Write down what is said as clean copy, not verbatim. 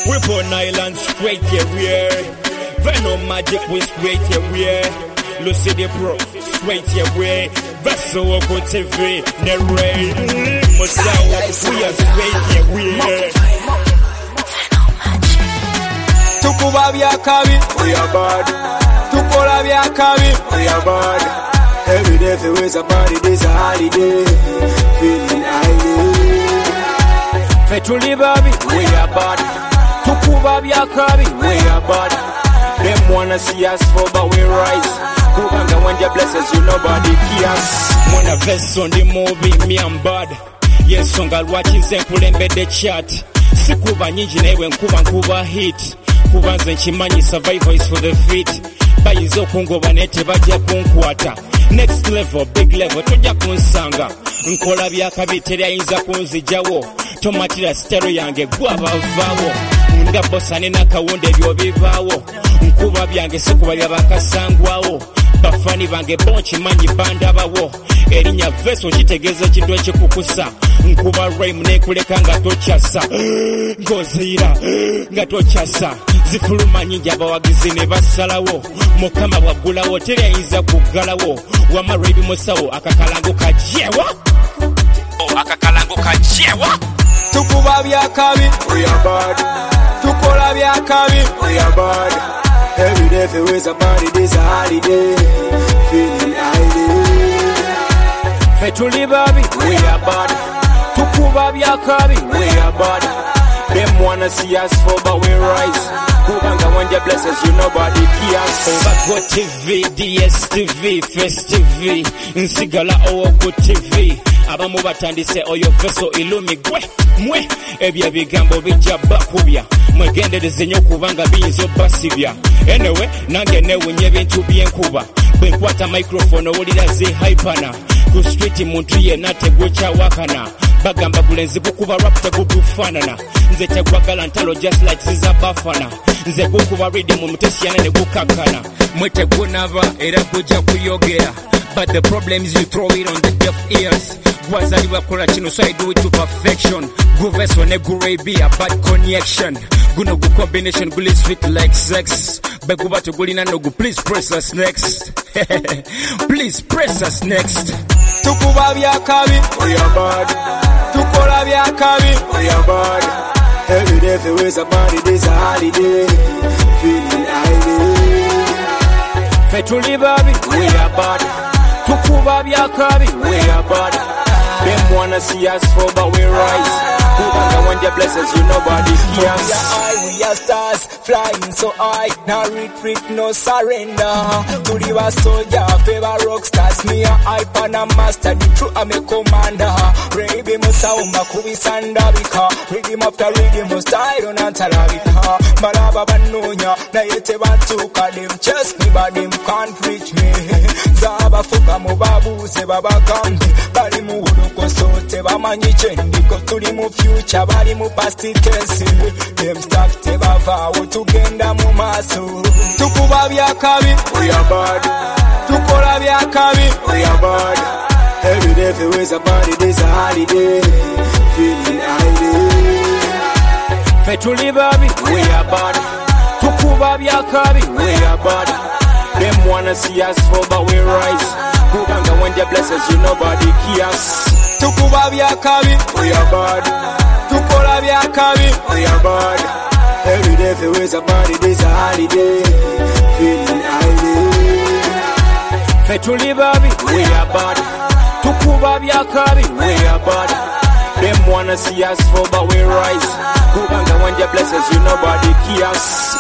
Weapon Island straight here. Venom Magic we straight here. Lucy the Pro straight here. Vessel Oko TV Neray Musawa we are straight here. Tukuba byakabi we are bad. Tukola byakabi we are bad. Every day if it was a party, this a holiday. Feeling high. Fetuli baby, we are bad. Tukuba byakabi, we are bad. Them wanna see us fall, but we rise. Kubanga when your blessings, you nobody cares. Wanna vest on the movie, me I'm bad. Yes, songa watching Zenkulembe embed chat. Sikuba nyingi newe nkuba hit. Kuba nze nkimanyi survival is for the fit. Bayizo kungoba nete bajja kunkwata. Next level, big level, tojja kunsanga. Nkola byakabi teri ayinza kunzijawo. Tomatira stereo yange gwabavaawo. Nga bossane nakawunde ebyo bivaawo. Nkuba byange sikuba byabakasangwawo. Bafani bange bonchi manyi bandabawo. Erinya veso kitegeeza kintu ekikukusa. Nkuba rhyme nekuleka nga tokyasa. Ngozira nga tokyasa. Zifuluma nyingi abawagizi ne basalawo. Mukama bwagulawo teri ayinza kuggalawo. Wama ready musawo akakalango kajewa. Akakalango kajewa. Tukuba byakabi we are bad. Tukola byakabi we are bad. Every day if it was a party, this a holiday. Feeling high. Fetuli baby we are bad. Tukuba byakabi we are bad. Them wanna see us fall, but we rise. Kubanga when your blessings, you nobody cares. Bago TV, DSTV, First TV, Nsigala Ogo TV. Abamu batandise oyo veso ilumi mwe ebya bigambo bijja bakubya mwegendereze nnyo kubanga biyinza obbasibya. Anyway, nange newunya ebintu byenkuba bwe nkwata microphone owulira zi hypana ku street muntu yenna tegwekyawakana bagamba bulenzi bukuba rap tegutufaanana nze tegwagala ntalo just like ziza bafana nze gukuba rhythm mutesiyana ne gukakkana mwe tegunava era gujja kuyogera. But the problem is you throw it on the deaf ears. Gwazaliwa kola kino so I do it to perfection. Guveso ne gurebi a bad connection. Guno gu combination guli sweet like sex. Beguba to gulina no gu please press us next. Please press us next. Tukuba byakabi we are bad. Tukola byakabi we are bad. Every day if it was a party, this a holiday. Feeling high. Fetuli baby we are bad. Tukuba byakabi we are bad. Them wanna see us fall, but we rise. Kubanga when your blessings, you nobody cares. We are stars flying so high. Now retreat, no surrender. To the soldier, favor rock stars. Me a hype and a master. The true I'm a commander. Baby musauma kubisanda bika. Rhythm after rhythm, style on antarabika. Malaba banonya, na yete bantuka. Them chest me, but them can't reach me. Zaba fuka mubabu se baba kambi. Bali muhuduko sote bamanyi chendi. Kotuli mu future, bali mu past tense. Them stack te bava, tugenda mu maso. Tukuba byakabi we are bad. Tukola byakabi we are bad. Every day if it was a party, this a holiday. Feeling high. Fetuli baby we are bad. Tukuba byakabi we are bad. Them wanna see us fall, but we rise. Kubanga when your blessings, you nobody cares. Tukuba byakabi we are bad. Tukola byakabi we are bad. Every day if it was a party, this a holiday. Feeling high. Fetuli baby we are bad. Tukuba byakabi we are bad. Them wanna see us fall, but we rise. Kubanga when your blessings, you nobody cares.